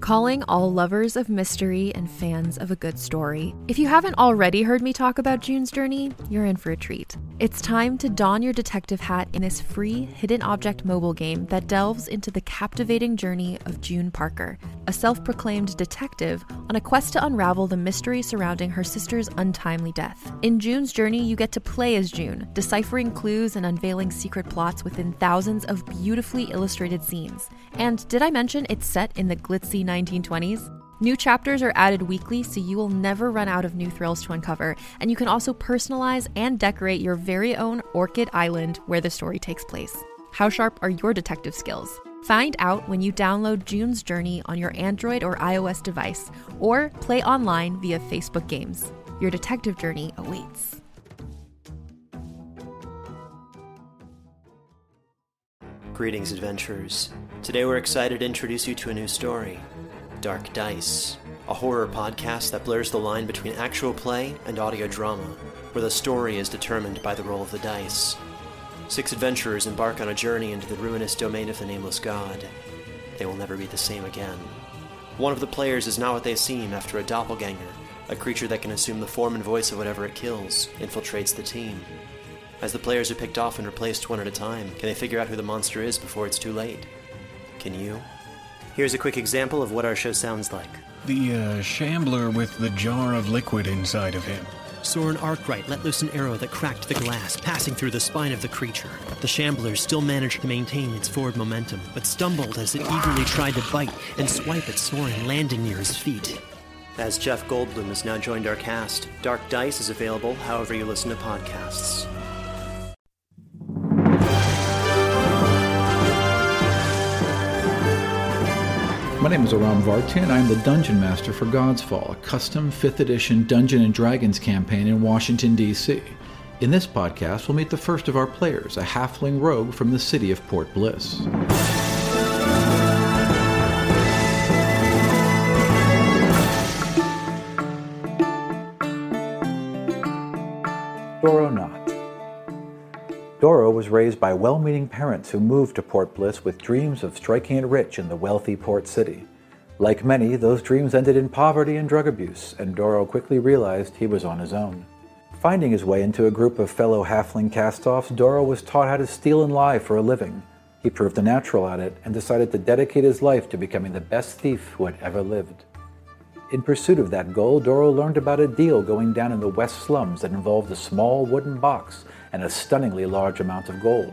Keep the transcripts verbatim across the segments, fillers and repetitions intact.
Calling all lovers of mystery and fans of a good story. If you haven't already heard me talk about June's Journey, you're in for a treat. It's time to don your detective hat in this free hidden object mobile game that delves into the captivating journey of June Parker, a self-proclaimed detective on a quest to unravel the mystery surrounding her sister's untimely death. In June's Journey, you get to play as June, deciphering clues and unveiling secret plots within thousands of beautifully illustrated scenes. And did I mention it's set in the glitzy nineteen twenties? New chapters are added weekly, so you will never run out of new thrills to uncover, and you can also personalize and decorate your very own Orchid Island where the story takes place. How sharp are your detective skills? Find out when you download June's Journey on your Android or iOS device, or play online via Facebook Games. Your detective journey awaits. Greetings, adventurers. Today we're excited to introduce you to a new story, Dark Dice, a horror podcast that blurs the line between actual play and audio drama, where the story is determined by the roll of the dice. Six adventurers embark on a journey into the ruinous domain of the Nameless God. They will never be the same again. One of the players is not what they seem after a doppelganger, a creature that can assume the form and voice of whatever it kills, infiltrates the team. As the players are picked off and replaced one at a time, can they figure out who the monster is before it's too late? Can you? Here's a quick example of what our show sounds like. The, uh, shambler with the jar of liquid inside of him. Soren Arkwright let loose an arrow that cracked the glass, passing through the spine of the creature. The shambler still managed to maintain its forward momentum, but stumbled as it eagerly tried to bite and swipe at Soren, landing near his feet. As Jeff Goldblum has now joined our cast, Dark Dice is available however you listen to podcasts. My name is Aram Varti, and I am the Dungeon Master for God's Fall, a custom fifth edition Dungeons and Dragons campaign in Washington, D C In this podcast, we'll meet the first of our players, a halfling rogue from the city of Port Bliss. Doro Knott. Doro was raised by well-meaning parents who moved to Port Bliss with dreams of striking it rich in the wealthy port city. Like many, those dreams ended in poverty and drug abuse, and Doro quickly realized he was on his own. Finding his way into a group of fellow halfling cast-offs, Doro was taught how to steal and lie for a living. He proved a natural at it and decided to dedicate his life to becoming the best thief who had ever lived. In pursuit of that goal, Doro learned about a deal going down in the West Slums that involved a small wooden box and a stunningly large amount of gold.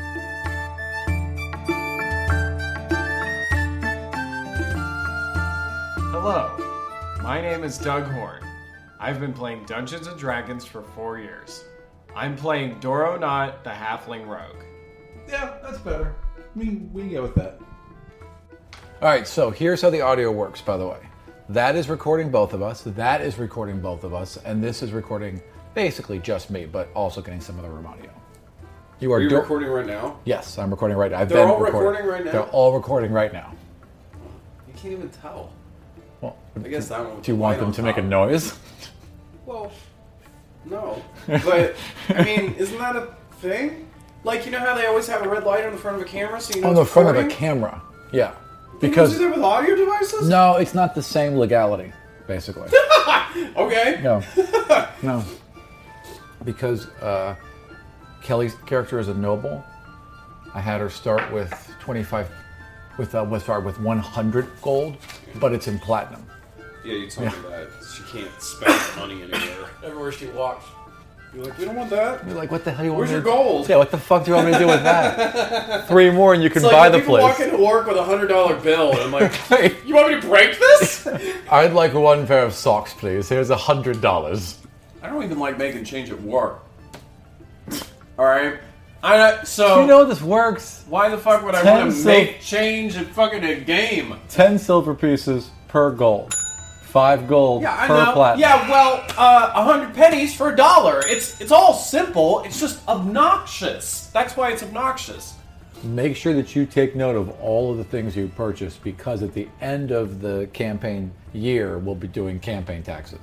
Hello, my name is Doug Horn. I've been playing Dungeons and Dragons for four years. I'm playing Doro Knott, the Halfling Rogue. Yeah, that's better. I mean, we can go with that. Alright, so here's how the audio works, by the way. That is recording both of us, that is recording both of us, and this is recording basically just me, but also getting some of the room audio. You are, are you do- recording right now? Yes, I'm recording right now. I've They're been all recording. recording right now? They're all recording right now. You can't even tell. Well, I guess that one. do you want them to make a noise? Well, no. But, I mean, isn't that a thing? Like, you know how they always have a red light on the front of a camera so you know On the it's front of recording? a camera, yeah. Because Because you do that with audio devices? no, it's not the same legality, basically. Okay. No, no. Because uh, Kelly's character is a noble. I had her start with twenty-five, with uh, with start with one hundred gold, but it's in platinum. Yeah, you told Yeah. me that. She can't spend money anywhere. Everywhere she walks. You're like, we don't want that. You're like, what the hell do you want Where's me your to gold? Yeah, what the fuck do you want me to do with that? Three more and you can It's like buy when the people place. walk into work with a hundred dollar bill, and I'm like, Hey, you want me to break this? I'd like one pair of socks, please. Here's a hundred dollars. I don't even like making change at work. All right. I so You know this works. why the fuck would I Ten want to sil- make change at fucking a game? Ten silver pieces per gold. Five gold Yeah, I per know. platinum. Yeah, well, uh, a hundred pennies for a dollar. It's it's all simple. It's just obnoxious. That's why it's obnoxious. Make sure that you take note of all of the things you purchase, because at the end of the campaign year, we'll be doing campaign taxes.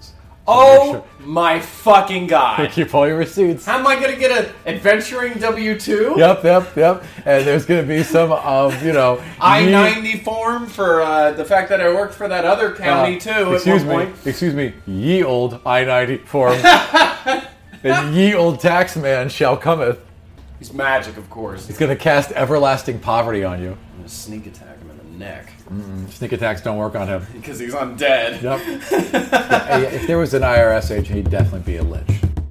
Oh my fucking god. Keep all your receipts. How am I going to get an adventuring W two? Yep, yep, yep. And there's going to be some, um, you know... I ninety form for uh, the fact that I worked for that other county, uh, too, excuse at one me, point. Excuse me, ye old I ninety form. And ye old tax man shall cometh. He's magic, of course. He's going to cast everlasting poverty on you. I'm going to sneak attack him in the neck. Mm-mm. Sneak attacks don't work on him. Because he's undead. Yep. Yeah, if there was an I R S agent, he'd definitely be a lich.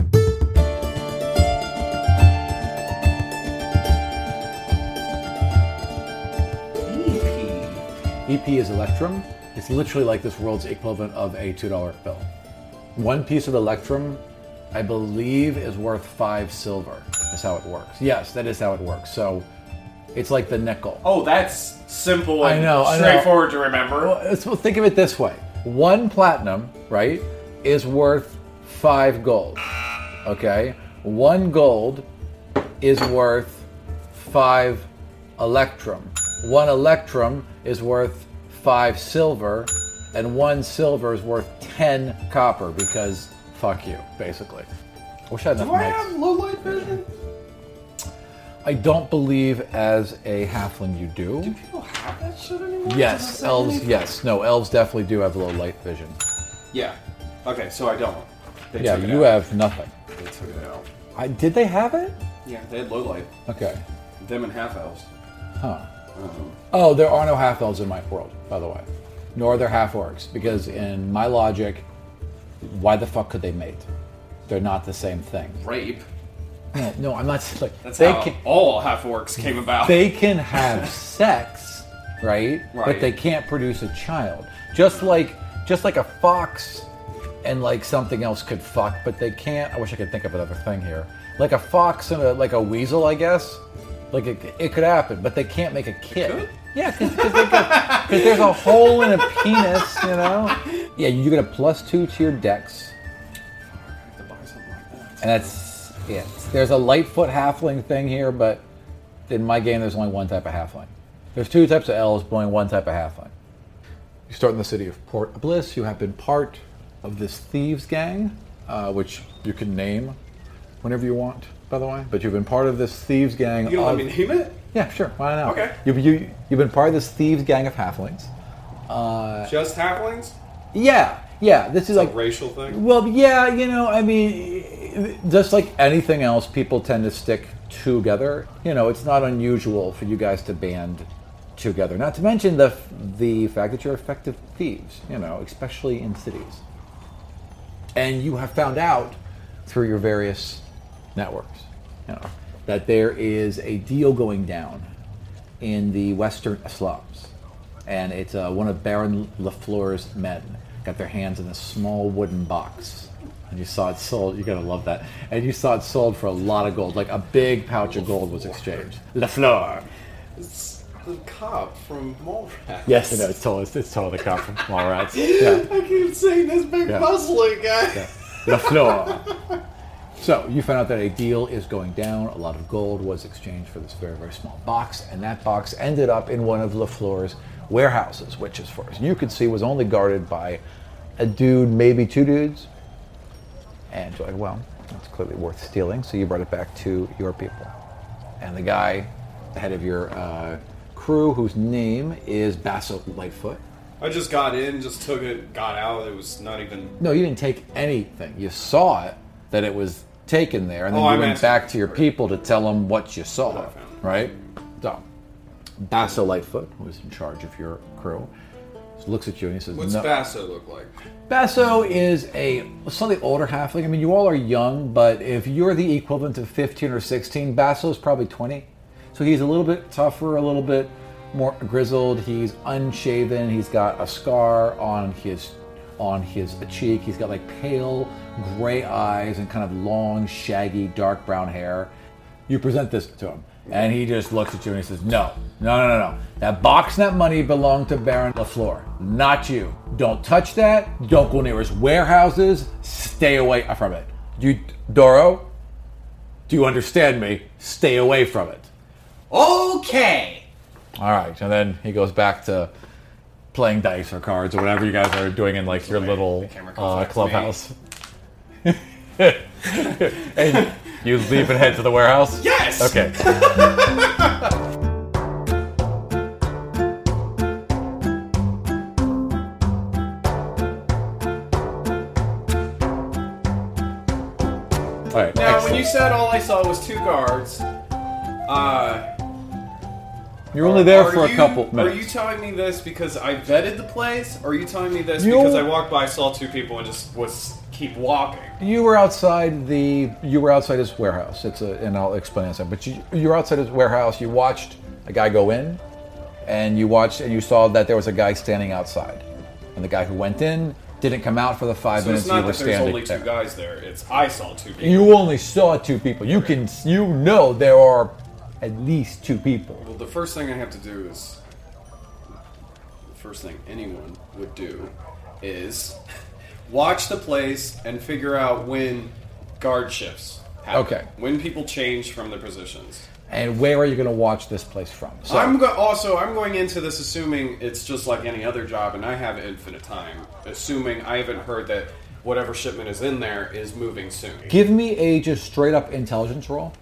E P. E P is Electrum. It's literally like this world's equivalent of a two dollar bill. One piece of Electrum, I believe, is worth five silver. That's how it works. Yes, that is how it works. So it's like the nickel. Oh, that's simple and I know, I know. straightforward to remember. Well, so think of it this way. One platinum, right, is worth five gold. Okay? One gold is worth five electrum. One electrum is worth five silver, and one silver is worth ten copper because fuck you, basically. I wish I had enough Do I mics. have low light vision? I don't believe as a halfling you do. Do people have that shit anymore? Yes, Does that say elves, anything? yes. No, elves definitely do have low light vision. Yeah. Okay, so I don't. They Yeah, took it you out. have nothing. They took it out. I, did they have it? Yeah, they had low light. Okay. Them and half elves. Huh. Um, Oh, there are no half elves in my world, by the way. Nor are there half orcs, because in my logic, why the fuck could they mate? They're not the same thing. rape. No, no, I'm not like That's they how can all half orcs came about. they can have sex, right? Right. But they can't produce a child. Just like just like a fox and like something else could fuck, but they can't. I wish I could think of another thing here. Like a fox and a like a weasel, I guess. Like it, it could happen, but they can't make a kid. Could? Yeah, because there's a hole in a penis, you know. Yeah, you get a plus two to your dex, I have to buy something like that. and that's it. There's a Lightfoot halfling thing here, but in my game, there's only one type of halfling. There's two types of elves, but only one type of halfling. You start in the city of Port Bliss. You have been part of this thieves gang, uh, which you can name whenever you want, by the way. But you've been part of this thieves gang. You gonna of, let me name it? Yeah, sure. Why not? Okay. You've, you, you've been part of this thieves gang of halflings. Uh, Just halflings? yeah, yeah. This is It's a like racial thing? well, yeah, you know, I mean, just like anything else, people tend to stick together. You know, it's not unusual for you guys to band together. Not to mention the the fact that you're effective thieves. You know, especially in cities. And you have found out through your various networks, you know, that there is a deal going down in the western slums, and it's uh, one of Baron LaFleur's men got their hands in a small wooden box, and you saw it sold. You're gonna love that. And you saw it sold for a lot of gold, like a big pouch of gold was exchanged. LaFleur. It's the cop from Mallrats. Yes, I know. It's totally, it's totally the cop from Mallrats. Yeah. I keep saying this big Yeah. muscly guy. Yeah. LaFleur. So you found out that a deal is going down. A lot of gold was exchanged for this very, very small box, and that box ended up in one of LaFleur's warehouses, which, as far as you could see, was only guarded by a dude, maybe two dudes. And you're like, well, that's clearly worth stealing, so you brought it back to your people. And the guy, the head of your uh, crew, whose name is Basso Lightfoot. I just got in, just took it, got out. It was not even... No, you didn't take anything. You saw it, that it was taken there, and then Oh, you I went meant- back to your people to tell them what you saw, What I found. right? So, Basso Lightfoot, who is in charge of your crew, looks at you and he says, What's no. Basso look like? Basso is a slightly older halfling. I mean, you all are young, but if you're the equivalent of fifteen or sixteen, Basso is probably twenty. So he's a little bit tougher, a little bit more grizzled. He's unshaven. He's got a scar on his on his cheek. He's got like pale gray eyes and kind of long, shaggy, dark brown hair. You present this to him, and he just looks at you and he says, no, no, no, no, no. That box and that money belong to Baron LaFleur, not you. Don't touch that. Don't go near his warehouses. Stay away from it. You, Doro, do you understand me? Stay away from it. Okay. All right, and then he goes back to playing dice or cards or whatever you guys are doing in like your the- little the camera calls uh, back to clubhouse. And you leave and head to the warehouse? Yes! Okay. All right. Now, excellent. when you said all I saw was two guards, uh... You're only there are for you- a couple Are you minutes. telling me this because I vetted the place, or are you telling me this You- because I walked by, saw two people, and just was keep walking? You were outside the. You were outside his warehouse. It's a, and I'll explain in a second. But you, you were outside his warehouse. You watched a guy go in, and you watched and you saw that there was a guy standing outside, and the guy who went in didn't come out for the five So minutes it's not you were that there's standing only two there. guys there. It's I saw two people. You only saw two people. You can. You know there are at least two people. Well, the first thing I have to do is the first thing anyone would do is watch the place and figure out when guard shifts happen. Okay. When people change from their positions. And where are you going to watch this place from? So, I'm go- also I'm going into this assuming it's just like any other job, and I have infinite time. Assuming I haven't heard that whatever shipment is in there is moving soon. give me a just straight up intelligence roll.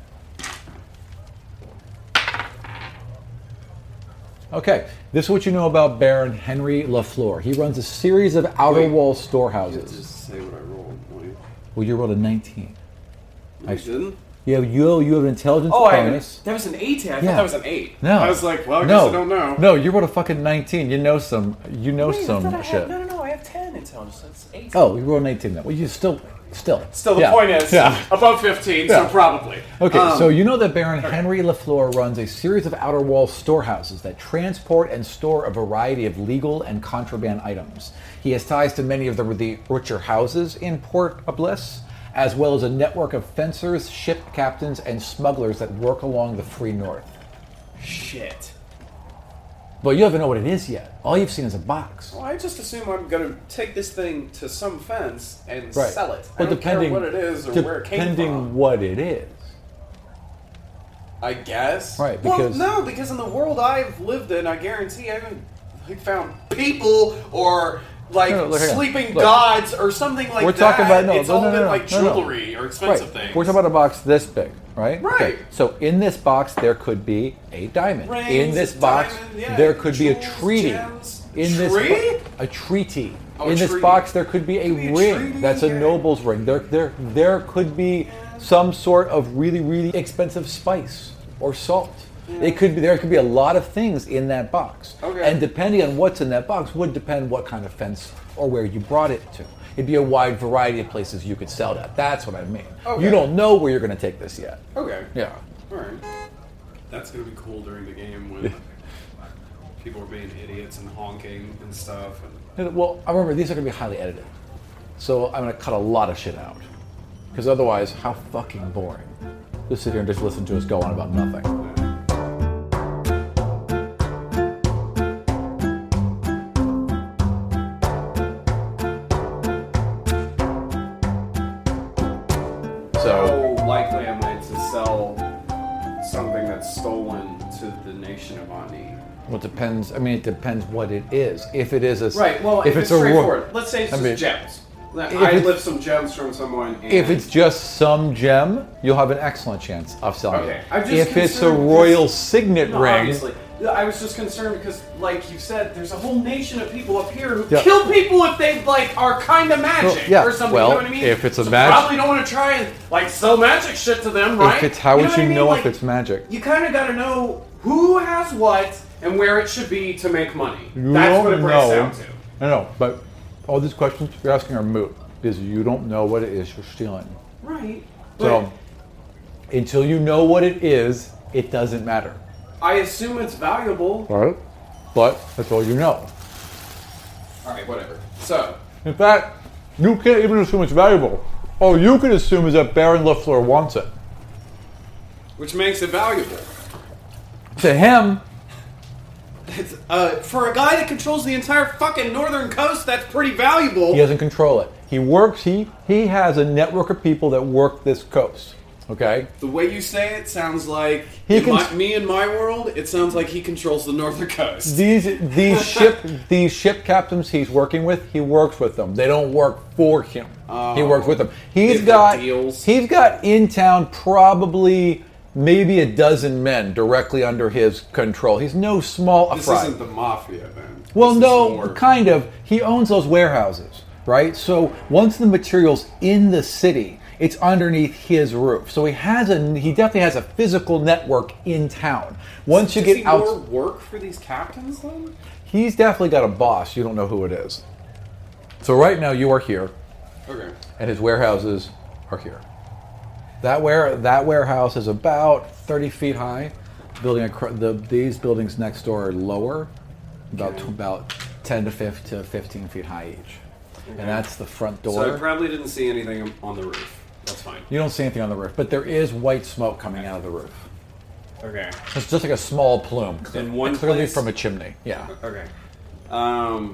Okay, this is what you know about Baron Henry LaFleur. He runs a series of outer Wait. wall You storehouses. just say what I rolled. won't you? Well, you rolled a nineteen. I didn't. You have you, you have an intelligence Oh, I bonus. that was an eighteen. I Yeah. thought that was an eight. No, I was like, well, I no, guess I don't know. No, you rolled a fucking nineteen. You know some. You know Wait, I some thought I had- shit. No, no, no. I have ten intelligence. That's eight. Oh, you rolled an eighteen then. Well, you still, still. Still, the Yeah. point is Yeah. above fifteen, Yeah. so probably. Okay, Um, so you know that Baron Henry LaFleur runs a series of outer wall storehouses that transport and store a variety of legal and contraband items. He has ties to many of the, the richer houses in Port Bliss, as well as a network of fencers, ship captains, and smugglers that work along the free north. shit. But you don't even know what it is yet. All you've seen is a box. Well, I just assume I'm going to take this thing to some fence and Right. sell it. But I don't depending care what it is or where it came depending from. what it is. I guess. Right, because- well, no, because in the world I've lived in, I guarantee I haven't like, found people or like No, look here. sleeping Look. gods or something like We're that. talking about no, It's no, all no, been no, like no, no. jewelry or expensive Right. things. We're talking about a box this big, right? Right. So in this box there could be a diamond. Rings, in this box diamond, yeah, there could be a jewels, treaty. gems. In this Tree? bo- a treaty. Oh, a in this treaty. box there could be a Could be a ring. treaty, That's a yeah. noble's ring. There there there could be some sort of really really expensive spice or salt. It could be there could be a lot of things in that box. Okay. And depending on what's in that box would depend what kind of fence or where you brought it to. It'd be a wide variety of places you could sell that. That's what I mean. Okay. You don't know where you're going to take this yet. Okay. Yeah. All right. That's gonna be cool during the game when people are being idiots and honking and stuff. And Well, I remember these are going to be highly edited. So I'm going to cut a lot of shit out. Because otherwise, how fucking boring. Just sit here and just listen to us go on about nothing. So, how likely am I to sell something that's stolen to the nation of Ani? well, it depends. I mean, it depends what it is. If it is a Right. Well, if, it's, a ro- straightforward, let's say it's I just mean, gems. I it's- lift some gems from someone. And If it's just some gem, you'll have an excellent chance of selling Okay, it. I'm just if it's a concerned because- royal signet No, ring, obviously. I was just concerned because, like you said, there's a whole nation of people up here who Yeah. kill people if they like are kind of magic Well, yeah, or something. well, you know what I mean? if it's a so mag- probably don't want to try and like sell magic shit to them, right? if it's how you would know what you I mean? know Like, if it's magic? You kind of got to know who has what and where it should be to make money. You That's don't what it breaks know. down to. I know, but all these questions you're asking are moot because you don't know what it is you're stealing. Right. So until you know what it is, it doesn't matter. I assume it's valuable. Right? But that's all you know. All right, whatever. So, In fact, you can't even assume it's valuable. All you can assume is that Baron LaFleur wants it. which makes it valuable. To him, It's, uh, for a guy that controls the entire fucking northern coast, that's pretty valuable. he doesn't control it. He works, he, he has a network of people that work this coast. Okay? The way you say it sounds like He in can- my, me in my world. It sounds like he controls the northern coast. These these ship these ship captains he's working with, he works with them. They don't work for him. He works with them. He's They've got got deals. he's got in town probably maybe a dozen men directly under his control. He's no small This fry. isn't the mafia, then. Well, This is no, more- kind of. He owns those warehouses, right? So once the material's in the city, it's underneath his roof. So he has a he definitely has a physical network in town. Once you Does get he out, more work for these captains, then? he's definitely got a boss. You don't know who it is. So right now you are here, Okay. and his warehouses are here. That ware that warehouse is about thirty feet high. Building acro- the these buildings next door are lower, about Okay. tw- about ten to fif- to fifteen feet high each, Okay. and that's the front door. So I probably didn't see anything on the roof. That's fine. You don't see anything on the roof, but there is white smoke coming out of the roof. Okay. It's just like a small plume, In one clearly place? from a chimney. Yeah, Okay. Um.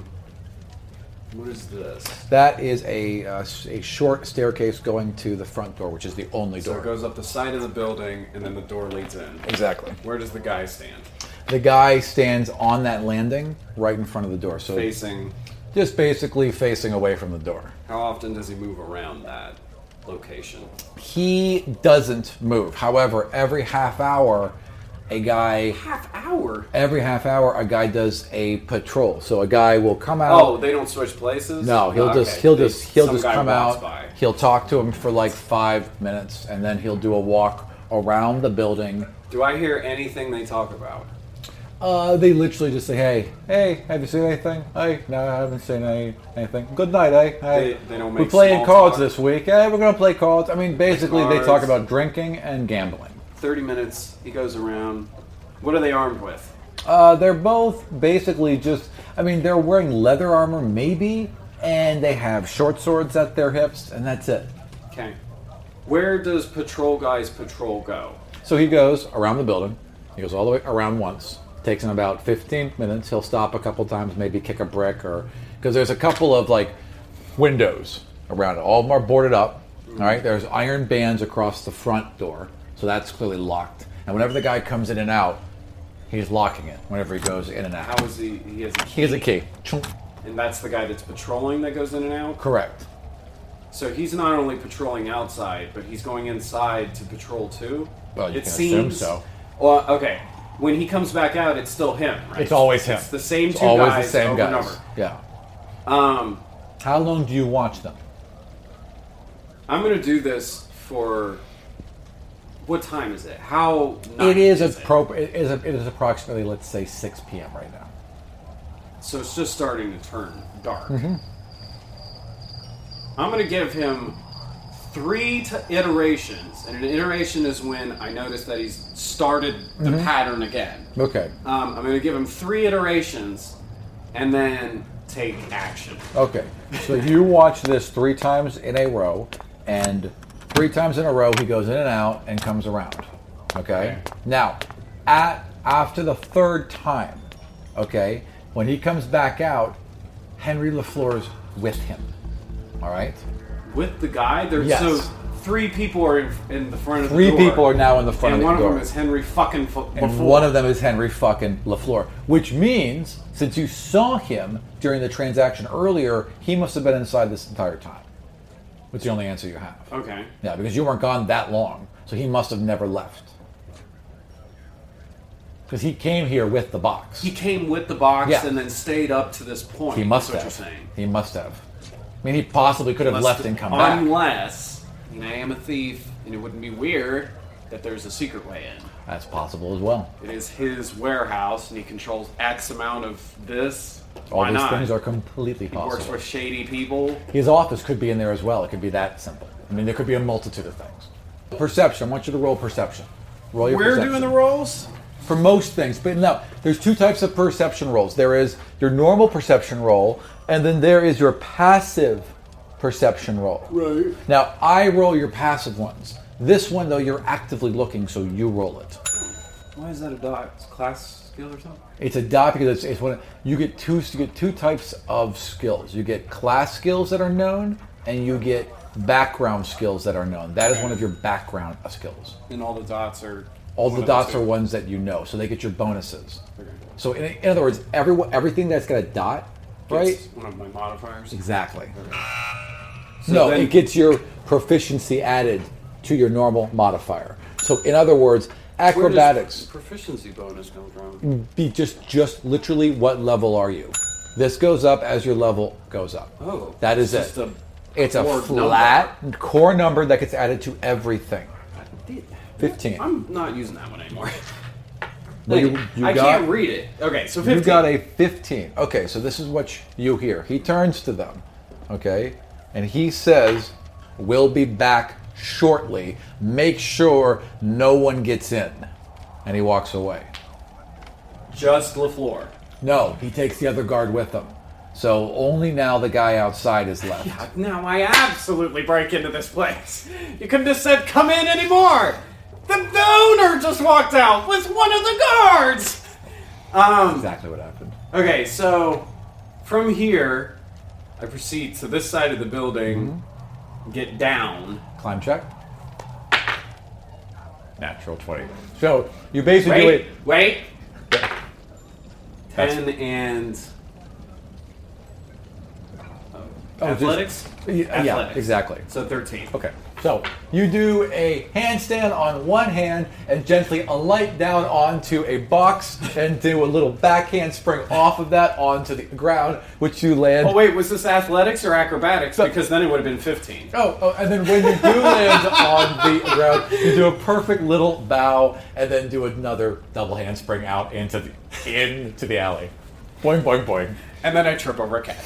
What is this? that is a uh, s- a short staircase going to the front door, which is the only So door. it goes up the side of the building, and then the door leads in. Exactly. Where does the guy stand? The guy stands on that landing right in front of the door, so Facing. just basically facing away from the door. How often does he move around that location? He doesn't move. However, every half hour, a guy Half hour. every half hour a guy does a patrol. So a guy will come out. Oh, they don't switch places. No, he'll Oh, just okay. he'll They- just he'll some just guy come walks out. by. He'll talk to him for like five minutes, and then he'll do a walk around the building. Do I hear anything they talk about? Uh, they literally just say, "Hey, hey, have you seen anything? Hey, no, I haven't seen any, anything. Good night, eh? Hey, They- they don't we're make playing small cards talk? this week. Hey, we're gonna play cards. I mean, basically, they talk cards. about drinking and gambling. Thirty minutes. He goes around. What are they armed with? Uh, they're both basically just, I mean, they're wearing leather armor, maybe, and they have short swords at their hips, and that's it. Okay. Where does patrol guys patrol go? So he goes around the building. He goes all the way around once. Takes him about fifteen minutes. He'll stop a couple times, maybe kick a brick, or because there's a couple of like windows around it. All of them are boarded up. All right. There's iron bands across the front door, so that's clearly locked. And whenever the guy comes in and out, he's locking it. Whenever he goes in and out, How is he? He has a key. he has a key. Chunk. And that's the guy that's patrolling that goes in and out? Correct. So he's not only patrolling outside, but he's going inside to patrol too? Well, you it can seems, assume so. Well, okay. When he comes back out, it's still him, right? It's always him. It's the same It's two always guys the same over guys. and over. Yeah. Um, How long do you watch them? I'm going to do this for... What time is it? How night It is, is appro- it is it is approximately, let's say, six p.m. right now. So it's just starting to turn dark. Mm-hmm. I'm going to give him three t- iterations, and an iteration is when I notice that he's started the Mm-hmm. pattern again. Okay. Um, I'm going to give him three iterations, and then take action. Okay. So you watch this three times in a row, and three times in a row he goes in and out and comes around. Okay. Now, at after the third time, okay, when he comes back out, Henry LaFleur's with him. All right. With the guy, there's Yes. so three people are in, in the front of Three the door. people are now in the front and of the one door. of them is Henry fucking F- And before. one of them is Henry fucking LaFleur, which means since you saw him during the transaction earlier, he must have been inside this entire time. It's the only answer you have. Okay. Yeah, because you weren't gone that long, so he must have never left. Because he came here with the box. He came with the box Yeah. and then stayed up to this point. He must That's have. what you're saying. He must have. I mean, he possibly could have Must left have- and come back. Unless, I mean, I am a thief, and it wouldn't be weird that there's a secret way in. That's possible as well. It is his warehouse, and he controls X amount of this. All Why these not? things are completely He works possible. with shady people. His office could be in there as well. It could be that simple. I mean, there could be a multitude of things. Perception. I want you to roll perception. Roll your We're perception. doing the rolls? For most things. But no, there's two types of perception rolls. There is your normal perception roll, and then there is your passive perception roll. Right. Now, I roll your passive ones. This one, though, you're actively looking, so you roll it. Why is that a dot? It's class skill or something? It's a dot because it's, it's one. You get two. You get two types of skills. You get class skills that are known, and you get background skills that are known. That is one of your background skills. And all the dots are... All one the of dots two. are ones that you know, so they get your bonuses. Okay. So in, in other words, every, everything that's got a dot, right? It's one of my modifiers. Exactly. Okay. no, then- it gets your proficiency added to your normal modifier. So in other words, acrobatics, Where does proficiency bonus come from? be just just literally what level are you? This goes up as your level goes up. Oh, that is it's it. just a It's a core flat core number that gets added to everything. fifteen. I'm not using that one anymore. Well, you- you I got- can't read it. Okay, so fifteen. You got a fifteen. Okay, so this is what you hear. He turns to them, okay, and he says, "We'll be back shortly. Make sure no one gets in." And he walks away. Just LaFleur. No, he takes the other guard with him. So only now the guy outside is left. Now I absolutely break into this place. You couldn't have said come in anymore. The, the owner just walked out with one of the guards. Um, Exactly what happened. Okay, so from here, I proceed to this side of the building, Mm-hmm. get down. Climb check. Natural twenty. So you basically do Wait, it. wait. That's- ten and Oh, just- athletics. Yeah, yeah, Athletics. exactly. So thirteen. Okay, so you do a handstand on one hand and gently alight down onto a box and do a little backhand spring off of that onto the ground, which you land. Oh wait, was this athletics or acrobatics? So- Because then it would have been fifteen. Oh, oh, and then when you do land on the ground, you do a perfect little bow and then do another double handspring out into the into the alley. Boing, boing, boing. And then I trip over a cat.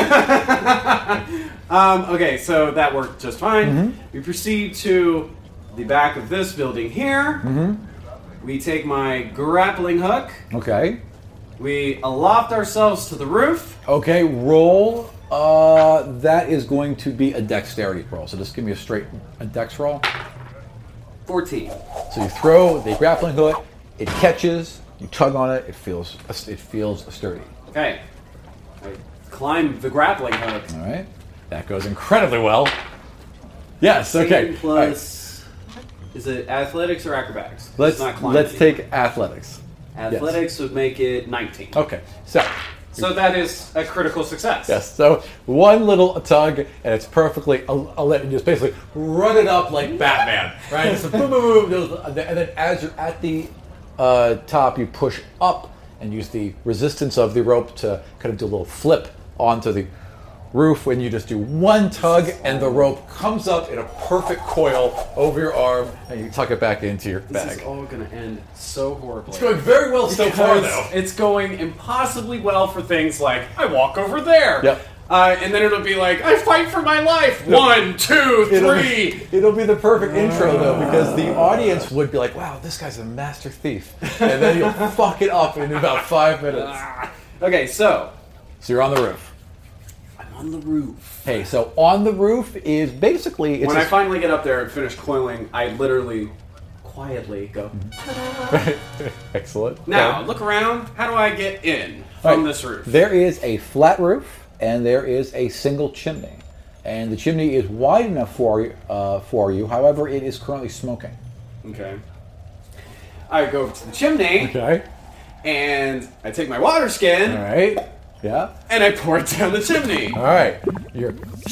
um, okay, so that worked just fine. Mm-hmm. We proceed to the back of this building here. Mm-hmm. We take my grappling hook. Okay. We aloft ourselves to the roof. Okay, roll. Uh, that is going to be a dexterity roll. So just give me a straight a dex roll. fourteen. So you throw the grappling hook, it catches, you tug on it, it feels it feels sturdy. Okay. I climb the grappling hook. All right, that goes incredibly well. Yes. Okay. Plus, All right. is it athletics or acrobatics? Let's It's not climbing. let's take athletics. Athletics would make it nineteen. Okay. So So that is a critical success. yes. So one little tug, and it's perfectly. I'll, I'll let you just basically run it up like Batman, right? So boom, boom, boom, and then as you're at the uh, top, you push up and use the resistance of the rope to kind of do a little flip onto the roof. When you just do one tug, and the rope comes up in a perfect coil over your arm, and you tuck it back into your This bag. is all going to end so horribly. It's going very well so far, though. It's going impossibly well for things like, I walk over there. Yep. Uh, and then it'll be like, I fight for my life. One, two, It'll three. be, it'll be the perfect intro, though, because the audience would be like, wow, this guy's a master thief. And then you'll fuck it up in about five minutes. Okay, so So you're on the roof. I'm on the roof. Hey, so on the roof is basically... It's When a- I finally get up there and finish coiling, I literally quietly go, Excellent. now, Okay. look around. How do I get in All from right, this roof? There is a flat roof, and there is a single chimney. And the chimney is wide enough for you, uh, for you. However, it is currently smoking. Okay. I go over to the chimney, Okay. and I take my water skin, All right. Yeah. and I pour it down the chimney. All right. You're...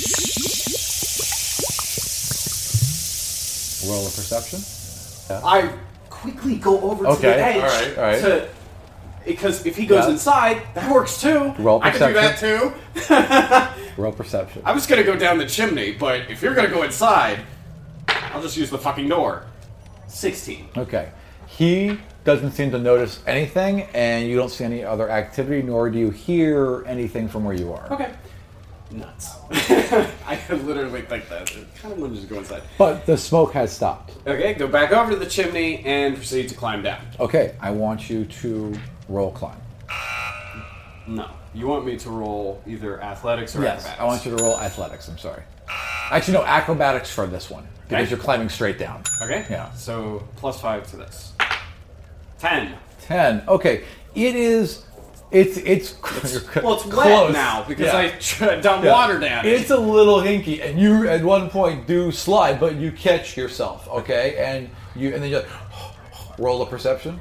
Roll a perception. I quickly go over to Okay, the edge all right, all right. to because if he goes Yeah. inside, that works too. Roll I can do that too. Roll perception. I was gonna go down the chimney, but if you're gonna go inside, I'll just use the fucking door. Sixteen. Okay. He doesn't seem to notice anything, and you don't see any other activity, nor do you hear anything from where you are. Okay. Nuts. I literally think that. I kind of want to just go inside. But the smoke has stopped. Okay, go back over to the chimney and proceed to climb down. Okay, I want you to roll climb. No. You want me to roll either athletics or Yes, acrobatics? I want you to roll athletics. I'm sorry. Actually, no, acrobatics for this one because Okay. you're climbing straight down. Okay. Yeah. So plus five to this. Ten. Ten. Okay, it is It's it's Well, it's wet close. now because Yeah. I tr- dumped Yeah. water down it. It's a little hinky, and you at one point do slide, but you catch yourself, okay? And you and then you roll a perception.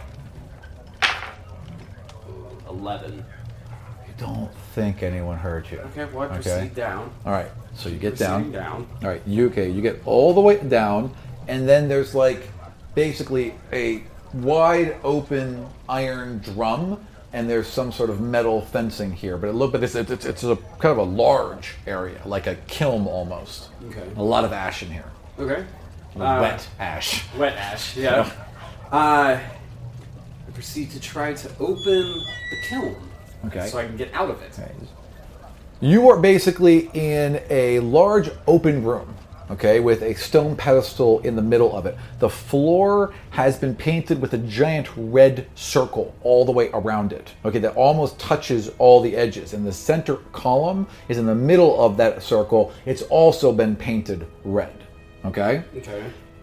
eleven. You don't think anyone heard you. Okay, well, I proceed down. All right, so you get Proceeding down. down. All right, you okay? You get all the way down, and then there's like basically a wide open iron drum, and there's some sort of metal fencing here. But it look, but it's it's, it's a kind of a large area, like a kiln almost. Okay. A lot of ash in here. Okay. Uh, Wet ash. Wet ash, yeah. Uh, I proceed to try to open the kiln. Okay. So I can get out of it. You are basically in a large open room, okay, with a stone pedestal in the middle of it. The floor has been painted with a giant red circle all the way around it, okay, that almost touches all the edges. And the center column is in the middle of that circle. It's also been painted red, okay? Okay.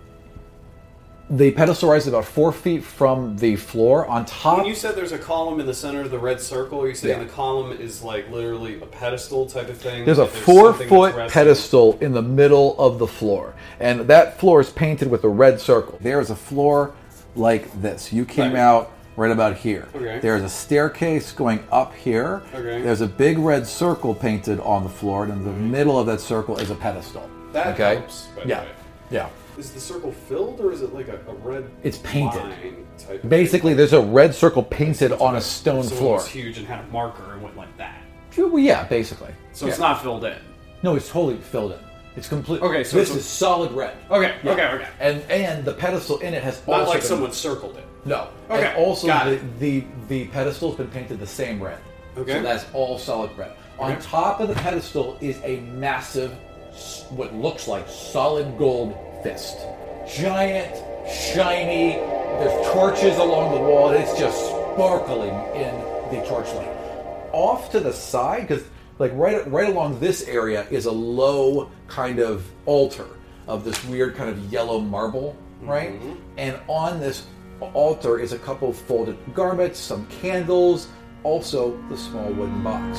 The pedestal rises about four feet from the floor. On top, When you said there's a column in the center of the red circle, are you saying Yeah. the column is like literally a pedestal type of thing? there's a Like four something foot that's resting- pedestal in the middle of the floor. And that floor is painted with a red circle. There is a floor like this. You came Right. out right about here. Okay. There's a staircase going up here. Okay. There's a big red circle painted on the floor, and in the middle of that circle is a pedestal. That okay? helps, by the yeah. way. Yeah. Is the circle filled or is it like a, a red It's painted. line type of Basically, thing? there's a red circle painted on a stone Someone floor. was huge and had a marker and went like that. Well, yeah, basically. So it's Yeah. not filled in. No, it's totally filled in. It's complete. Okay, so this it's a- is solid red. Okay, Yeah. okay, okay. And and the pedestal in it has Not also like been- someone circled it. No. Okay, And also got the, it. the the pedestal's been painted the same red. Okay. So that's all solid red. On Okay. top of the pedestal is a massive, s- what looks like solid gold fist. Giant, shiny. There's torches along the wall. And it's just sparkling in the torchlight. Off to the side, because like right right along this area is a low kind of altar of this weird kind of yellow marble, right? And on this altar is a couple of folded garments, some candles, also the small wooden box.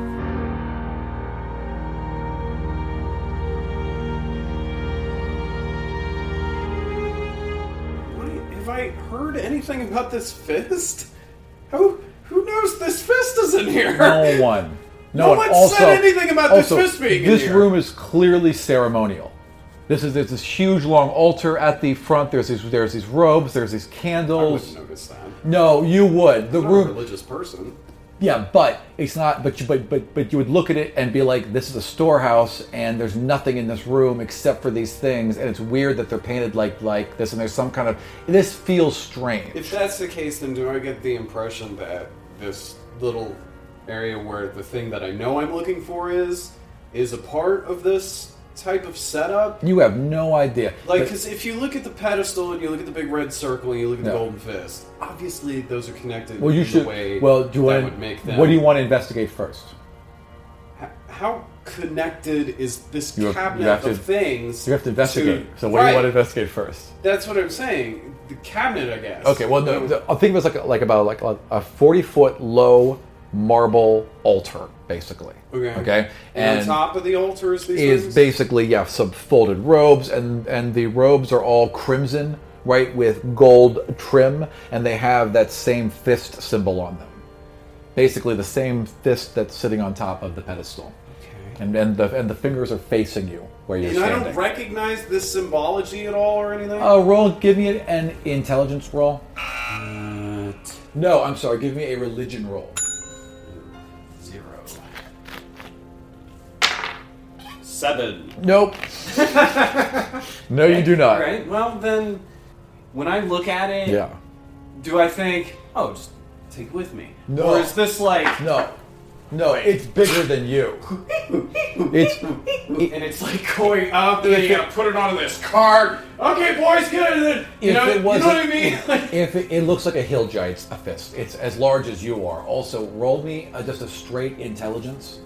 What, have I heard anything about this fist? Who who knows this fist is in here? No one. No, No one. one Also, said anything about this also, fist being in This here. room is clearly ceremonial. This is there's this huge long altar at the front. There's these there's these robes. There's these I candles. wouldn't notice that. No, you would. The I'm not a room. religious person. Yeah, but it's not. But you, but but but you would look at it and be like, "This is a storehouse, and there's nothing in this room except for these things." And it's weird that they're painted like like this, and there's some kind of. This feels strange. If that's the case, then do I get the impression that this little area where the thing that I know I'm looking for is is a part of this type of setup? You have no idea. Like, But- because if you look at the pedestal and you look at the big red circle and you look at the No. golden fist, obviously those are connected well, you in should. the way Well, do you that want? would make them. What do you want to investigate first? H- How connected is this You have- cabinet you have to- of things? You have to investigate. to- so what do Right. you want to investigate first? That's what I'm saying. The cabinet, I guess. Okay. Well, no. the- I'll think of it as like a, like about like a, a forty foot low marble altar, basically. Okay. Okay. And, on top of the altar is these is things? basically yeah some folded robes, and and the robes are all crimson, right, with gold trim, and they have that same fist symbol on them, basically the same fist that's sitting on top of the pedestal. Okay. And and the and the fingers are facing you where you're And I standing. don't recognize this symbology at all or anything? uh, roll give me an intelligence roll. Uh, No, I'm sorry, give me a religion roll. zero. Seven. Nope. No, you do not. All right. Well, then, when I look at it, Yeah. do I think, oh, just take it with me? No. Or is this like, No. No, it's bigger than you. It's and it's like going up, and If then you it- gotta put it onto this card. Okay, boys, get it. And then, you, if know, it you know wasn't, what I mean? Like, if it, it looks like a hill giant's a fist, it's as large as you are. Also, roll me uh, just a straight intelligence.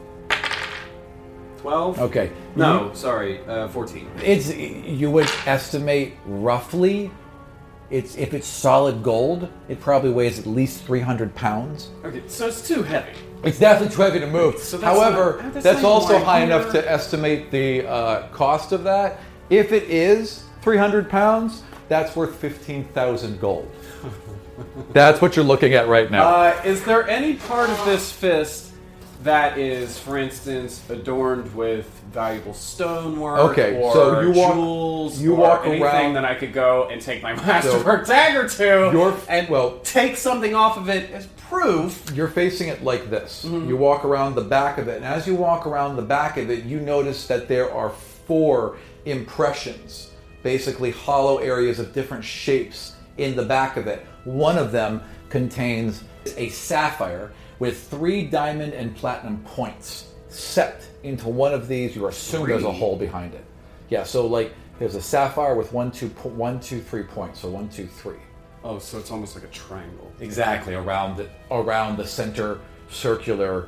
Twelve. Okay. No, sorry, uh, fourteen. It's you would estimate roughly It's if it's solid gold, it probably weighs at least three hundred pounds. Okay, so it's too heavy. It's definitely too heavy to move. So that's However, not- that's that's not also like high here. enough to estimate the uh, cost of that. If it is three hundred pounds, that's worth fifteen thousand gold. That's what you're looking at right now. Uh, is there any part of this fist that is, for instance, adorned with valuable stonework Okay, or so you walk- jewels you or walk anything around- that I could go and take my masterwork dagger to Your- and well- take something off of it as proof? You're facing it like this. Mm-hmm. You walk around the back of it, and as you walk around the back of it, you notice that there are four impressions, basically hollow areas of different shapes in the back of it. One of them contains a sapphire with three diamond and platinum points set into one of these. You assume there's a Three? hole behind it. Yeah, so like there's a sapphire with one, two, po- one, two, three points. So one, two, three. Oh, so it's almost like a triangle. Exactly around the around the center circular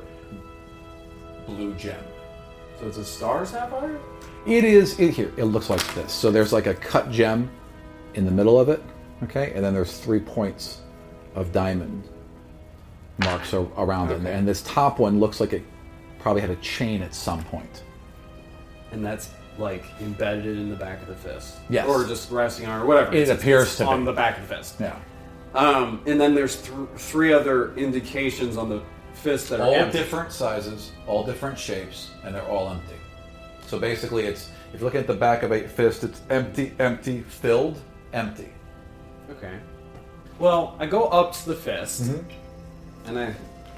blue gem. So it's a star sapphire? It is it, here. It looks like this. So there's like a cut gem in the middle of it, okay, and then there's three points of diamond marks ar- around it, Okay. and this top one looks like it probably had a chain at some point. And that's like embedded in the back of the fist. Yes. Or just resting on or whatever. It It's- appears it's to on be. the back of the fist. Yeah, Um, and then there's th- three other indications on the fist that are all empty. different sizes, all different shapes, and they're all empty. So basically, it's if you look at the back of a fist, it's empty, empty, filled, empty. Okay. Well, I go up to the fist Mm-hmm. and I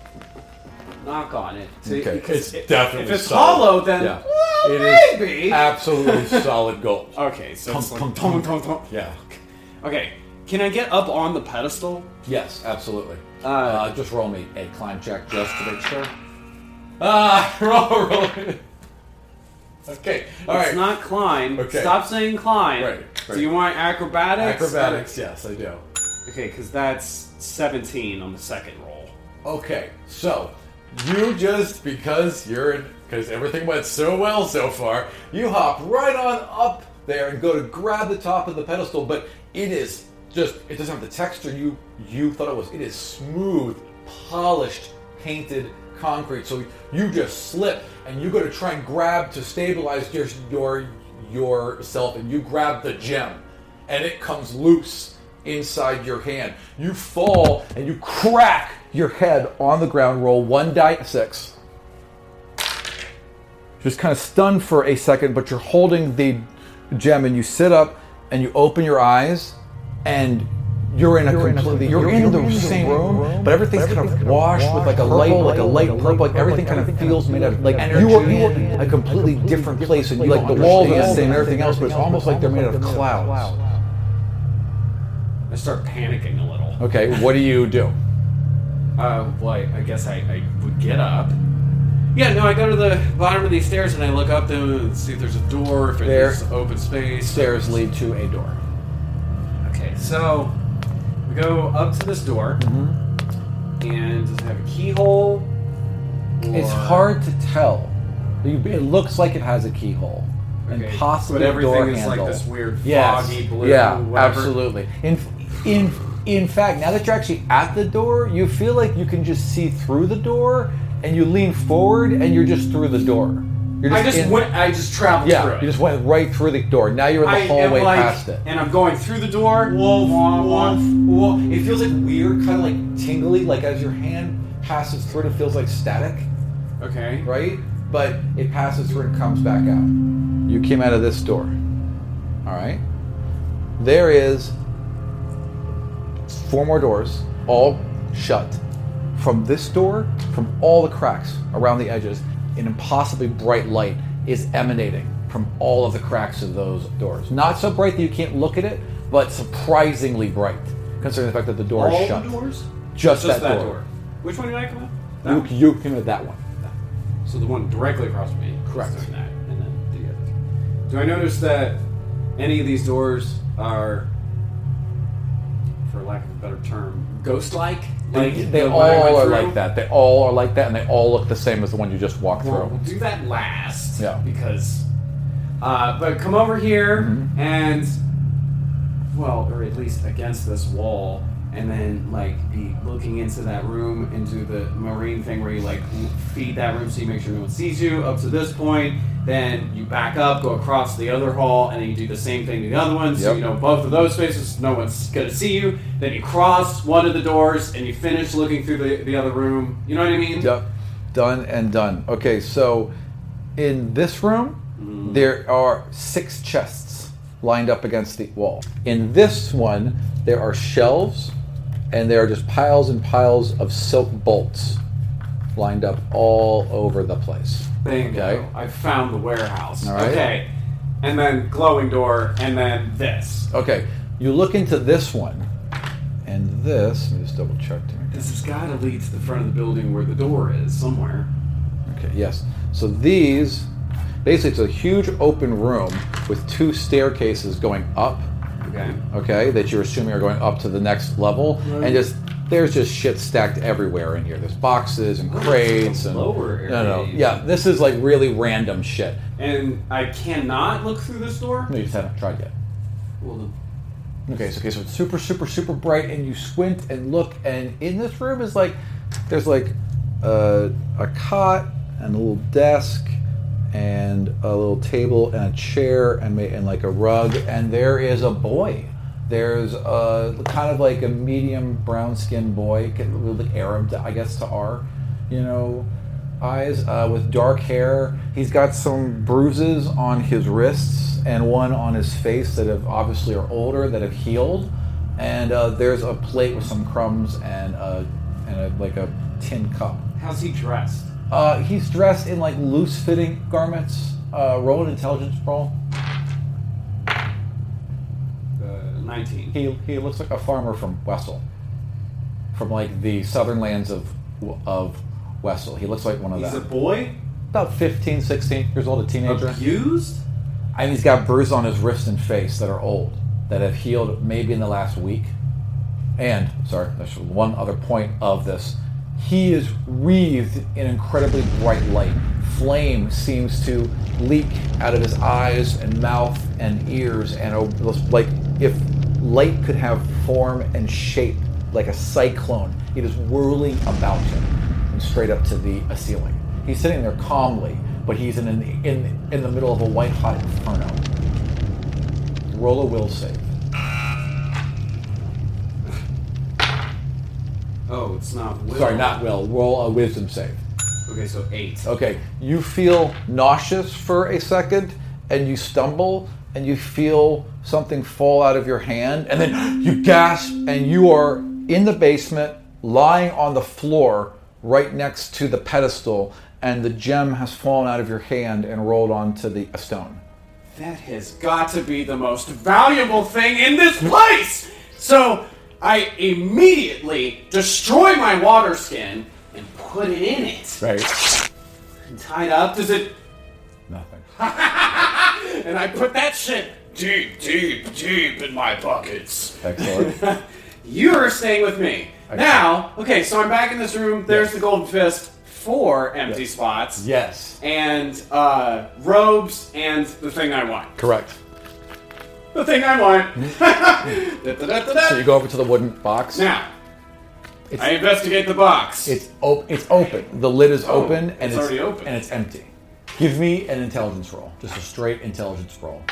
knock on it. To, Okay, because it's it- definitely if it's solid. hollow, then Yeah. well, It is maybe. absolutely solid gold. Okay, so it's Tum, like tum, tum, tum, tum. Yeah. Okay, can I get up on the pedestal? Yes, absolutely. Uh, Uh, just roll me a climb check just to make sure. Ah, roll, roll. Okay, all it's right. not climb. Okay. Stop saying climb. Right, right. Do you want acrobatics? Acrobatics, yes, I do. Okay, because that's seventeen on the second roll. Okay, so you just because you're in because everything went so well so far, you hop right on up there and go to grab the top of the pedestal, but it is just it doesn't have the texture you you thought it was. It is smooth, polished, painted concrete. So you just slip and you go to try and grab to stabilize your your yourself, and you grab the gem, and it comes loose inside your hand. You fall and you crack your head on the ground. Roll one die six. Just kind of stunned for a second, but you're holding the gem, and you sit up and you open your eyes, and you're in a completely you're, in the same room, but everything's kind of washed with like a light like a light purple. Like everything kind of feels made of like you are in a completely different place, and you like the walls are the same and everything else, but it's almost like they're made out of clouds. I start panicking a little. Okay, what do you do? Uh, well, I, I guess I, I would get up. Yeah, no, I go to the bottom of these stairs and I look up them and see if there's a door, if There. there's open space. Stairs lead to a door. Okay, so we go up to this door, Mm-hmm. and does it have a keyhole? It's Or- hard to tell. You- It looks like it has a keyhole. And Okay, possibly but a everything door is handle. like this weird Yes. foggy blue. Yeah, whatever. absolutely. In in in fact, now that you're actually at the door, you feel like you can just see through the door, and you lean forward, and you're just through the door. You're I just in- went. I just traveled Yeah, through it. you just went right through the door. Now you're in the I am hallway like, past it. and I'm going through the door. Woof, wah, wah. woof, woof. It feels like weird, kind of like tingly, like as your hand passes through it, it feels like static. Okay. Right? But it passes through and comes back out. You came out of this door. All right? There is four more doors, all shut. From this door, from all the cracks around the edges, an impossibly bright light is emanating from all of the cracks of those doors. Not so bright that you can't look at it, but surprisingly bright, considering the fact that the door All is shut. the doors? Just, Just that, door. Which one did I come out? That You, one. you came at that one. So the one directly across from me. is Correct. doing that, and then the other. Do I notice that any of these doors are, for lack of a better term, ghost-like? Like They, they the all one I went are through? like that. They all are like that, and they all look the same as the one you just walked Well, through. we'll do that last. Yeah. Because, uh, but come over here Mm-hmm. and well, or at least against this wall, and then like be looking into that room, into the marine thing where you like feed that room so you make sure no one sees you up to this point. Then you back up, go across the other hall, and then you do the same thing to the other one. So Yep. you know both of those spaces, no one's gonna see you. Then you cross one of the doors, and you finish looking through the, the other room. You know what I mean? Yep. Done and done. Okay, so in this room, Mm-hmm. there are six chests lined up against the wall. In this one, there are shelves, and there are just piles and piles of silk bolts lined up all over the place. Bingo. Okay. I found the warehouse. All right. Okay. And then glowing door, and then this. Okay, you look into this one, and this, let me just double check to make This has got to lead to the front of the building where the door is somewhere. Okay, yes. So these, basically it's a huge open room with two staircases going up, Okay. okay, that you're assuming are going up to the next level, Right. and just there's just shit stacked everywhere in here. There's boxes and Oh, it's crates like a and lower area. no, no, yeah. This is like really random shit. And I cannot look through this door? No, you just haven't tried yet. Well, the Okay, so okay, so it's super, super, super bright, and you squint and look, and in this room is like there's like a, a cot and a little desk and a little table and a chair and ma- and like a rug, and there is a boy. There's a kind of like a medium brown skinned boy, a little bit Arab, I guess, to our, you know, eyes, uh, with dark hair. He's got some bruises on his wrists and one on his face that have obviously are older, that have healed. And uh, there's a plate with some crumbs and a, and a, like a tin cup. how's he dressed? Uh, he's dressed in like loose-fitting garments. Uh, roll an intelligence roll. Uh, nineteen. He he looks like a farmer from Wessel, from like the southern lands of of Wessel. He looks like one of He's a them. boy? About fifteen, sixteen years old, a teenager. Abused? And he's got bruises on his wrist and face that are old, that have healed maybe in the last week. And, sorry, there's one other point of this. He is wreathed in incredibly bright light. Flame seems to leak out of his eyes and mouth and ears, and almost like if light could have form and shape, like a cyclone, it is whirling about him and straight up to the a ceiling. He's sitting there calmly, but he's in, an, in in the middle of a white-hot inferno. Roll a will save. Oh, it's not will. Sorry, not will. Roll a wisdom save. Okay, so eight. Okay, you feel nauseous for a second, and you stumble, and you feel something fall out of your hand, and then you gasp, and you are in the basement, lying on the floor right next to the pedestal, and the gem has fallen out of your hand and rolled onto the a stone. That has got to be the most valuable thing in this place! So, I immediately destroy my water skin and put it in it. Right. And tied up, does it... Nothing. And I put that shit deep, deep, deep in my pockets. Excellent. You're staying with me. Excellent. Now, okay, so I'm back in this room. There's Yes. the golden fist. Four empty Yes. spots. Yes. And uh, robes and the thing I want. Correct. The thing I want. Da-da-da-da-da. So you go over to the wooden box. Now, It's, I investigate the box. it's, op- it's open. The lid is Oh, open, and it's already open. and it's empty. Give me an intelligence roll. Just a straight intelligence roll.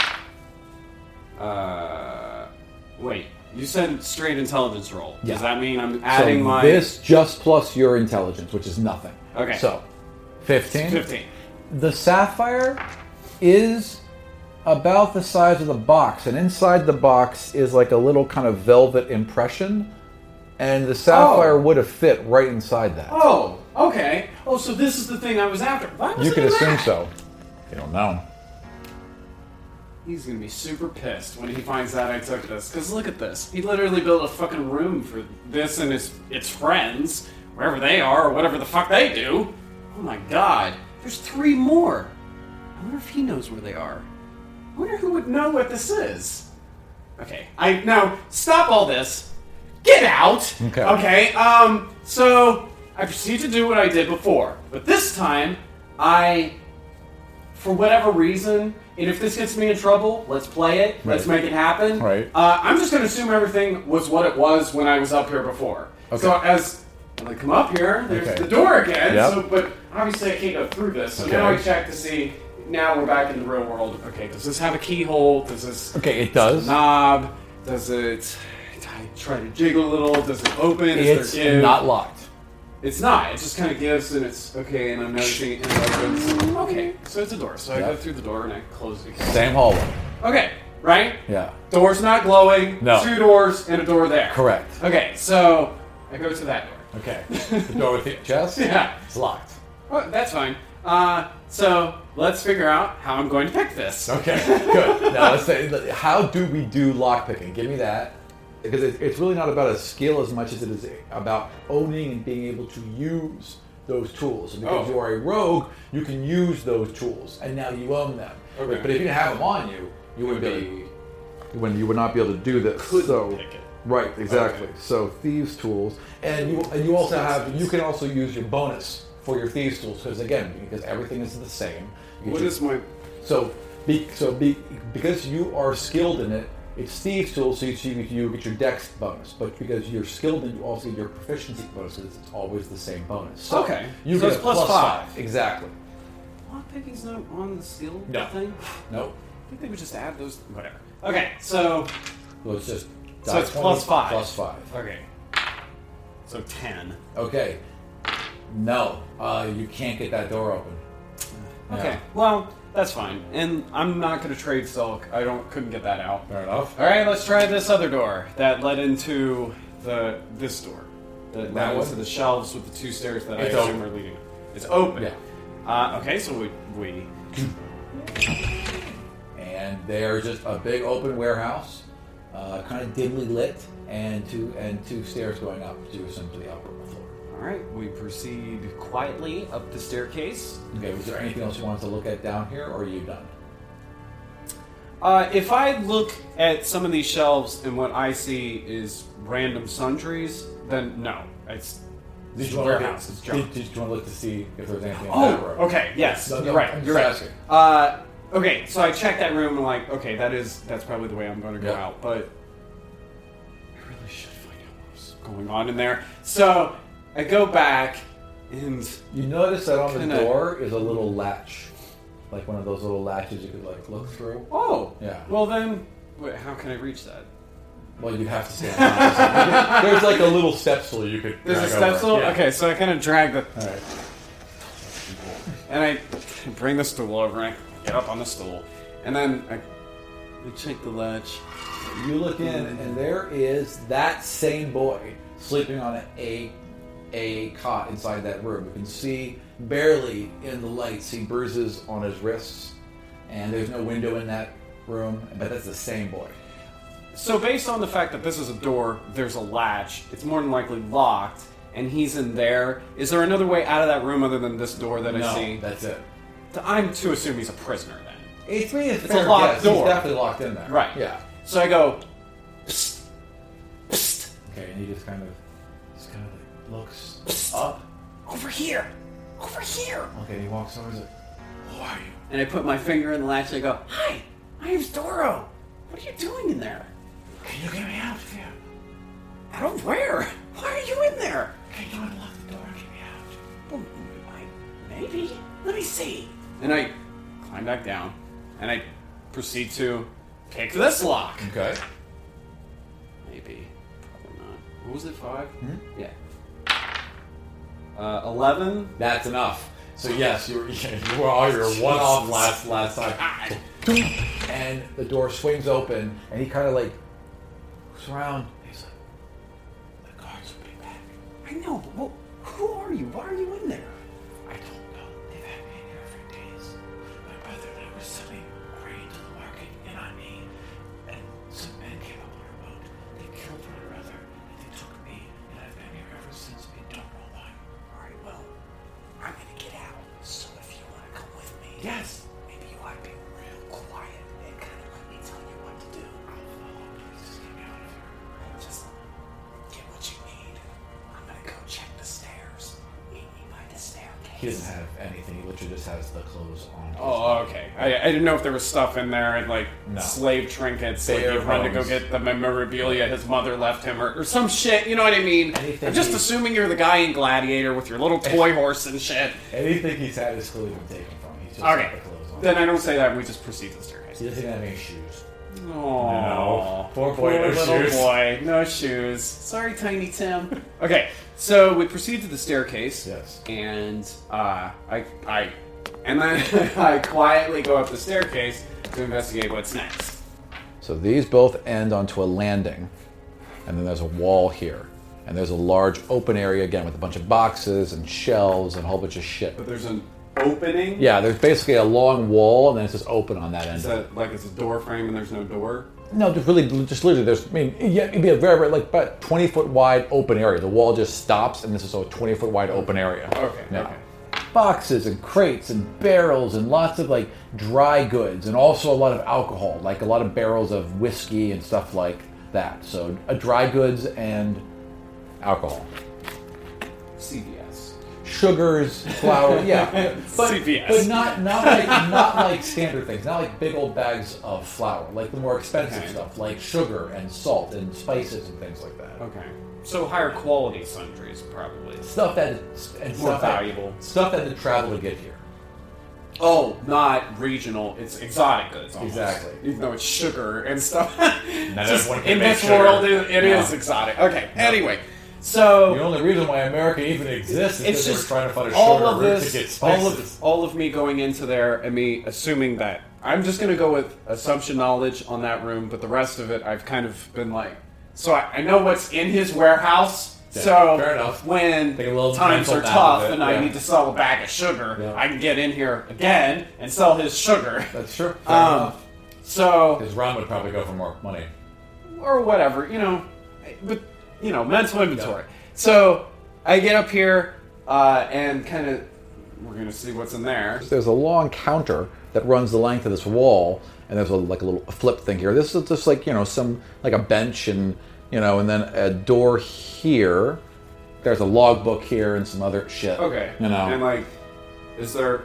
Uh, wait. You said straight intelligence roll. Yeah. Does that mean I'm adding so my this just plus your intelligence, which is nothing. Okay. So, fifteen. fifteen? The sapphire is about the size of the box, and inside the box is like a little kind of velvet impression, and the sapphire Oh. would have fit right inside that. Oh, okay. Oh, so this is the thing I was after. Why was you it could in assume that? so. You don't know. He's gonna be super pissed when he finds out I took this. Cause look at this. He literally built a fucking room for this and his its friends, wherever they are or whatever the fuck they do. Oh my god. There's three more. I wonder if he knows where they are. I wonder who would know what this is. Okay. I now stop all this. Get out. Okay. Okay. Um. So I proceed to do what I did before, but this time I for whatever reason, and if this gets me in trouble, let's play it. Right. Let's make it happen. Right. Uh, I'm just going to assume everything was what it was when I was up here before. Okay. So as I come up here, there's Okay. the door again. Yep. So, but obviously I can't go through this. So Okay. now I check to see. Now we're back in the real world. Okay, does this have a keyhole? Does this Okay, it does. knob? Does it? I try to jiggle a little. Does it open? Is It's there give? not locked. It's not. It just kind of gives, and it's okay. And I'm noticing it opens. Okay, so it's a door. So I Yeah. go through the door and I close it again. Same hallway. Okay, right? Yeah. Door's not glowing. No. Two doors and a door there. Correct. Okay, so I go to that door. Okay. The door with the chest? Yeah. It's locked. Well, that's fine. Uh, so let's figure out how I'm going to pick this. Okay, good. Now let's say, how do we do lockpicking? Give me that. Because it, it's really not about a skill as much as it is about owning and being able to use those tools. And because Oh. you are a rogue, you can use those tools, and now you own them. Okay. But if you didn't have them on you, you would be when you would not be able to do this. Couldn't so, pick it. Right, exactly. Okay. So thieves tools, and you and you also have you can also use your bonus for your thieves tools because again because everything is the same. You get What your- is my... so, be, so be, because you are skilled in it, it's thieves tools, so you, so you you get your dex bonus. But because you're skilled in, you also get your proficiency bonuses. It's always the same bonus. So Okay. you So get it's a plus plus five. five. Exactly. Lockpicking's not on the skill No. thing? Nope. I think they would just add those... Whatever. Okay, so... Well, it's just So die it's twenty plus five. Plus five. Okay. So ten. Okay. No, uh, you can't get that door open. Okay, Yeah. well, that's fine. And I'm not going to trade Silk. I don't couldn't get that out. Fair enough. All right, let's try this other door that led into the this door. That That led one? into the shelves with the two stairs that It's I assume open. are leading. It's open. Yeah. Uh, okay, so we we And they're just a big open warehouse, uh, kind of dimly lit, and two and two stairs going up to essentially the upper floor. all right. We proceed quietly up the staircase. Okay, was there anything else you wanted to look at down here, or are you done? Uh, if I look at some of these shelves and what I see is random sundries, then no, it's Did it's you, want to look warehouse. at, It's junk. did, did you want to look to see if there's anything in that Oh, room? okay, yes, No, no, you're right. I'm You're just right. asking. Uh, okay, so I check that room and I'm like, okay, that is that's probably the way I'm going to go Yeah. out, but I really should find out what's going on in there. So I go back and You notice that on the Kinda- door is a little latch, like one of those little latches you could like look through. oh, Yeah. Well then, wait, how can I reach that? Well, you'd have to stand. on it. There's like a little step stool you could. There's a drag step over. stool. Yeah. Okay, so I kind of drag the All right. and I bring the stool over and I get up on the stool, and then I, I check the latch. You look in, and there is that same boy sleeping on a a cot inside that room. You can see barely in the light, see bruises on his wrists, and there's no window in that room. But that's the same boy. So based on the fact that this is a door, there's a latch, it's more than likely locked, and he's in there. Is there another way out of that room other than this door that I no, see? that's it. I'm to assume he's a prisoner then. It's, I mean, it's, It's fair a locked guess. door. He's definitely locked in there. Right. Yeah. So I go, psst, psst, Okay, and he just kind of, just kind of like looks up. over here, over here. Okay, and he walks over. He's like, "Who are you?" And I put my finger in the latch and I go, hi, my name's Doro. What are you doing in there? Can you get me out of here? Out of where? Why are you in there? Can you unlock the door and get me out? Well, I, maybe. Let me see. And I climb back down, and I proceed to pick this lock. Okay. Maybe. Probably not. What was it, five? Hmm? Yeah. Uh, eleven. That's enough. So yes, you were you were all your one off last last time. And the door swings open, and he kind of like looks around. He's like, "The guards will be back." I know, but well, who are you? Why are you in there? I don't know. They've had me in here for days. My brother and I were selling grain to the market in Ani, and some men came up on a boat. They killed my brother, and they took me, and I've been here ever since. We don't know why. All right, well, I'm gonna get out. So if you want to come with me, Yes. maybe you ought to be real quiet and kind of let me tell you what to do. I'll follow. Please just get me out of here. Just get what you need. I'm gonna go check the stairs. Meet me by the staircase. He doesn't have anything. He literally just has the clothes on. Oh, okay. I, I didn't know if there was stuff in there and like No. slave trinkets. Like Bare he'd run to go bones. get the memorabilia his mother left him, or, or some shit. You know what I mean? Anything I'm just he- assuming you're the guy in Gladiator with your little toy horse and shit. Anything he's had is clearly been taken from. He's just Okay. got the clothes on. Then I don't say that. We just proceed to the staircase. He doesn't have any shoes. Oh, No. Poor boy, no little shoes. boy, no shoes. Sorry, Tiny Tim. Okay, so we proceed to the staircase. Yes. And uh, I, I, and then I quietly go up the staircase to investigate what's next. So these both end onto a landing, and then there's a wall here. And there's a large open area again with a bunch of boxes and shelves and a whole bunch of shit. But there's an opening. Yeah, there's basically a long wall, and then it's just open on that end. Is that like it's a door frame and there's no door? No, just really, just literally, there's, I mean, yeah, it'd be a very, very, like, about twenty foot wide open area. The wall just stops, and this is a twenty foot wide open area. Okay, Yeah. okay. Boxes and crates and barrels and lots of, like, dry goods, and also a lot of alcohol, like a lot of barrels of whiskey and stuff like that. So, uh, dry goods and alcohol. C V S. Sugars, flour, yeah, but, C V S. but not not like not like standard things, not like big old bags of flour, like the more expensive Okay. stuff, like sugar and salt and spices and things like that. Okay. So higher quality sundries, probably. Stuff that and More stuff that- valuable. stuff that the traveler get here. Oh, not regional. It's exotic goods. Almost. Exactly. Even though it's sugar and stuff. Not Just everyone can in make this sugar. world, it, it No. is exotic. Okay. Anyway, so The only reason why America even exists is it's because just we're trying to find a all shorter of route this, to get all spices. of all of me going into there and me assuming that I'm just going to go with assumption knowledge on that room, but the rest of it I've kind of been like, so I, I know what's in his warehouse. Yeah, so fair enough. when Take a little times mental are map tough of it, and I yeah. need to sell a bag of sugar, Yeah. I can get in here again and sell his sugar. That's true. Fair Um, enough. so His rum would probably go for more money. or whatever, you know, but you know, mental inventory. So I get up here uh, and kind of, we're gonna see what's in there. There's a long counter that runs the length of this wall, and there's a, like a little flip thing here. This is just like, you know, some like a bench, and you know, and then a door here. There's a logbook here and some other shit. Okay, you know. and like, is there?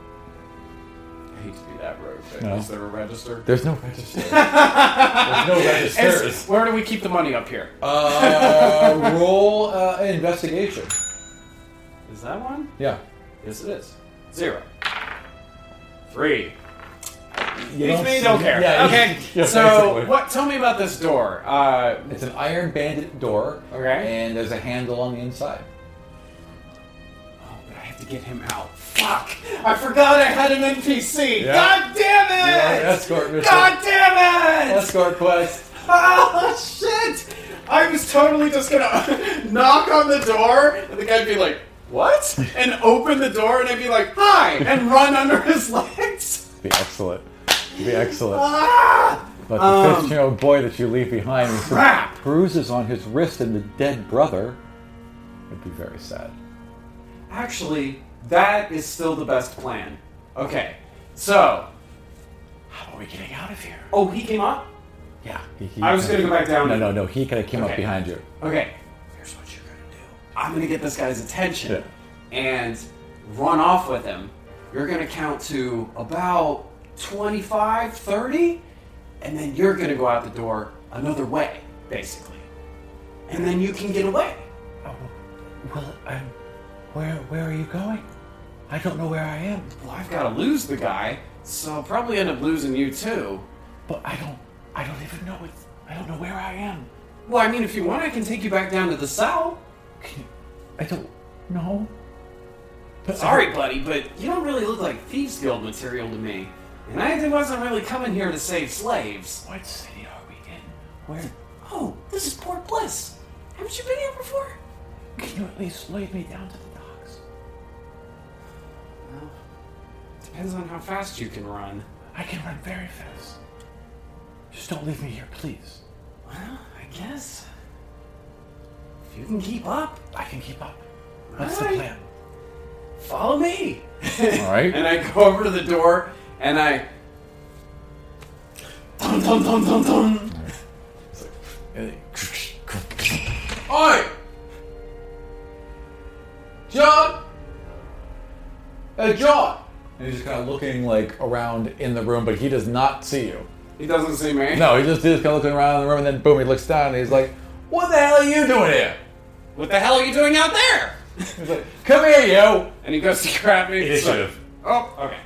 I hate to be that rogue, but No. is there a register? There's no register. There's no Is- registers. where do we keep the money up here? Uh, roll uh, investigation. Is that one? Yeah. Yes, it is. Zero. Three. You Beats me, don't care. Yeah, okay. yeah, so, basically. what? Tell me about this door. Uh, It's an iron banded door. Okay. And there's a handle on the inside. oh, but I have to get him out. Fuck! I forgot I had an N P C. Yeah. God damn it! Yeah, escort mission. God damn it! Escort quest. Oh shit! I was totally just gonna knock on the door, and the guy'd be like, "What?" and open the door, and I'd be like, "Hi!" and run under his legs. Be excellent. Be excellent. Ah! But the Um, fifteen-year-old boy that you leave behind with some Crap! bruises on his wrist and the dead brother would be very sad. Actually, that is still the best plan. Okay, so How are we getting out of here? oh, he came up. Yeah. He, he I was kinda- gonna go back down No, and- no, no. He kind of came up Okay. behind you. Okay, here's what you're gonna do. I'm gonna get this guy's attention Yeah. and run off with him. You're gonna count to about twenty-five, thirty, and then you're gonna go out the door another way, basically. And then you can get away. Oh, well, I'm, where, where are you going? I don't know where I am. Well, I've gotta lose the guy, so I'll probably end up losing you too. But I don't, I don't even know it. I don't know where I am. Well, I mean, if you want, I can take you back down to the cell. Can you, I don't know. But Sorry, buddy, but you don't really look like Thieves Guild material to me. And I wasn't really coming here to save slaves. What city are we in? Where? Oh, this is Port Bliss. Haven't you been here before? Can you at least lead me down to the docks? Well, depends on how fast you can run. I can run very fast. Just don't leave me here, please. Well, I guess. If you can keep up, I can keep up. What's the Alright. plan? follow me. All right. And I go over to the door and I. Dun dun dun dun dun. Oi! John! uh, John! And he's just kind of looking like around in the room, but he does not see you. He doesn't see me? No, he just he's kind of looking around in the room, and then boom, he looks down, and he's like, what the hell are you doing here? What the hell are you doing out there? He's like, come here, you! And he goes to grab me. Initiative. Oh, okay.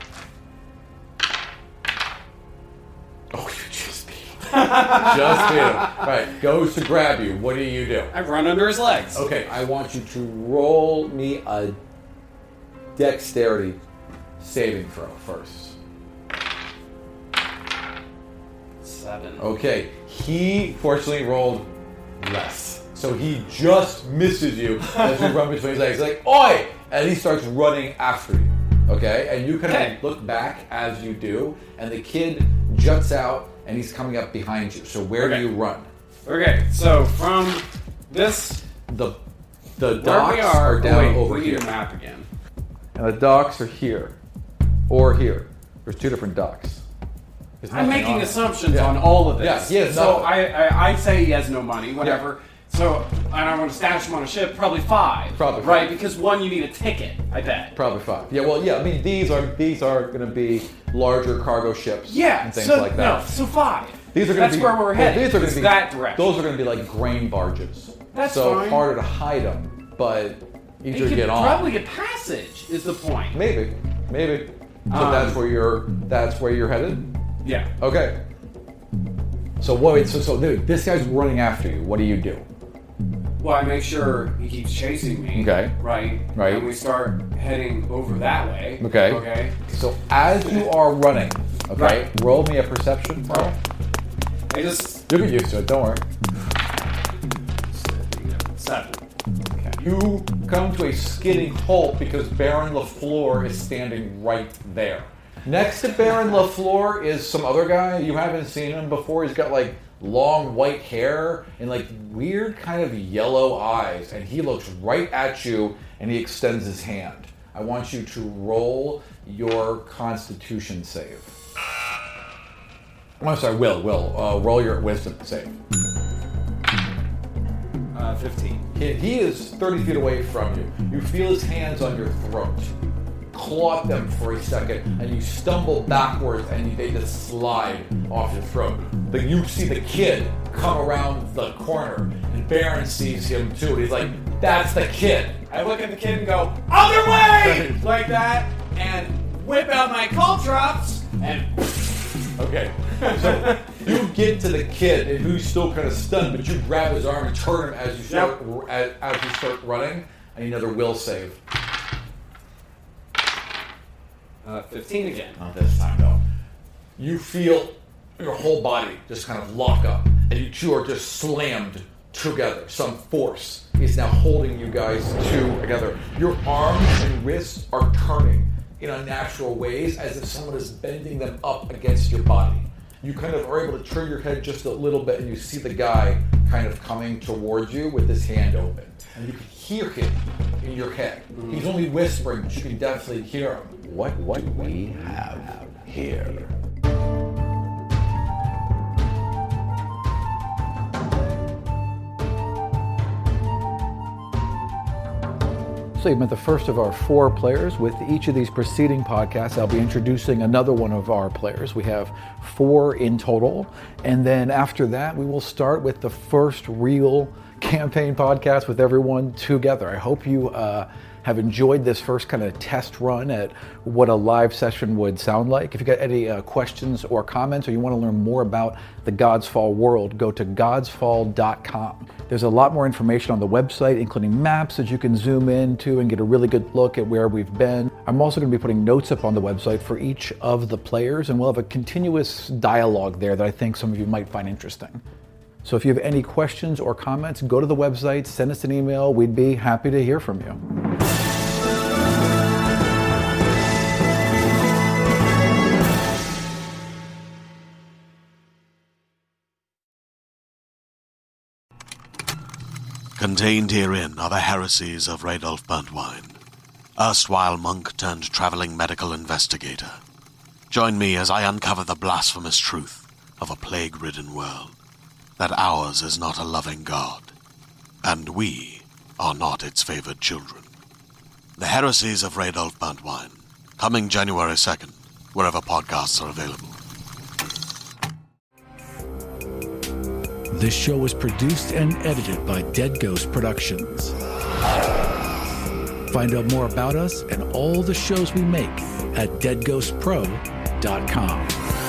Oh, you just beat him. Just beat him. Right, goes to grab you. What do you do? I run under his legs. Okay, I want you to roll me a dexterity saving throw first. Seven. Okay, he fortunately rolled less. So he just misses you as you run between his legs. He's like, oi! And he starts running after you. Okay? And you kind Okay. of look back as you do, and the kid juts out and he's coming up behind you. So where Okay. do you run? Okay, so from this, The the where docks we are, are down wait, over we need here. a map again. And the docks are here. Or here. There's two different docks. There's I'm nothing making on it. assumptions Yeah. on all of this. Yeah, he has so nothing. I, I I say he has no money, whatever. So and I want to stash him on a ship, probably five. Probably five. Right, because one you need a ticket, I bet. Probably five. Yeah, well, yeah. I mean, these are these are going to be larger cargo ships. Yeah, and things so, like that. No, so five. These are going That's to be. where we're well, headed. These are going It's to be that direction. Those are going to be like grain barges. That's so fine. harder to hide them, but easier You to could get on. probably get passage. Is the point? Maybe, maybe. So Um, that's where you're. That's where you're headed. Yeah. Okay. So wait. So so dude, this guy's running after you. What do you do? Well, I make sure he keeps chasing me. Okay. Right. Right. And we start heading over that way. Okay. Okay. So as you are running, okay, Right. roll me a perception roll. I just You'll get used to it. Don't worry. seven. You come to a skidding halt because Baron LaFleur is standing right there. Next to Baron LaFleur is some other guy. You haven't seen him before. He's got like long white hair and like weird kind of yellow eyes. And he looks right at you and he extends his hand. I want you to roll your Constitution save. I'm sorry, Will, Will. Uh, roll your Wisdom save. Uh, fifteen. He, he is thirty feet away from you. You feel his hands on your throat. Claw them for a second, and you stumble backwards, and they just slide off your throat. But you see the kid come around the corner, and Baron sees him too. And he's like, "That's the kid." I look at the kid and go, other way! Like that, and whip out my caltrops, and Okay. So you get to the kid, and who's still kind of stunned, but you grab his arm and turn him as you start as, as you start running. I need another will save. uh, fifteen again. Not this time, though. You feel your whole body just kind of lock up, and you two are just slammed together. Some force is now holding you guys two together. Your arms and wrists are turning in unnatural ways as if someone is bending them up against your body. You kind of are able to turn your head just a little bit, and you see the guy kind of coming towards you with his hand open. And you can hear him in your head. He's only whispering, but you can definitely hear him. What, what do we have here? So you've met the first of our four players. With each of these preceding podcasts, I'll be introducing another one of our players. We have four in total. And then after that, we will start with the first real campaign podcast with everyone together. I hope you uh, have enjoyed this first kind of test run at what a live session would sound like. If you got any uh, questions or comments, or you want to learn more about the God's Fall world, go to gods fall dot com. There's a lot more information on the website, including maps that you can zoom into and get a really good look at where we've been. I'm also going to be putting notes up on the website for each of the players, and we'll have a continuous dialogue there that I think some of you might find interesting. So if you have any questions or comments, go to the website, send us an email. We'd be happy to hear from you. Contained herein are the heresies of Radolf Burntwine, erstwhile monk turned traveling medical investigator. Join me as I uncover the blasphemous truth of a plague-ridden world, that ours is not a loving God, and we are not its favored children. The Heresies of Radolf Buntwine, coming January second, wherever podcasts are available. This show was produced and edited by Dead Ghost Productions. Find out more about us and all the shows we make at dead ghost pro dot com.